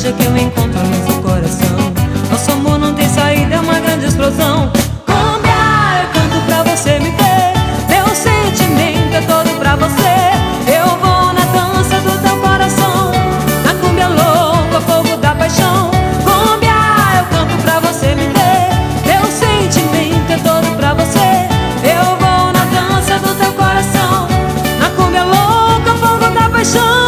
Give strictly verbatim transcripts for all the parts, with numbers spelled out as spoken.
beijo que eu encontro a luz do coração. Nosso amor não tem saída, é uma grande explosão. Cumbia, eu canto pra você me ver. Meu sentimento é todo pra você. Eu vou na dança do teu coração, na cumbia louca, fogo da paixão. Cumbia, eu canto pra você me ver. Meu sentimento é todo pra você. Eu vou na dança do teu coração, na cumbia louca, fogo da paixão.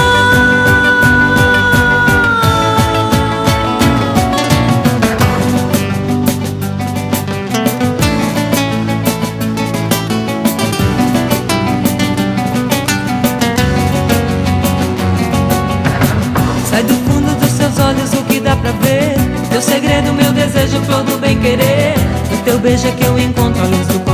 Sai do fundo dos seus olhos o que dá pra ver. Teu segredo, meu desejo, flor do bem querer. No teu beijo é que eu encontro a luz do coração.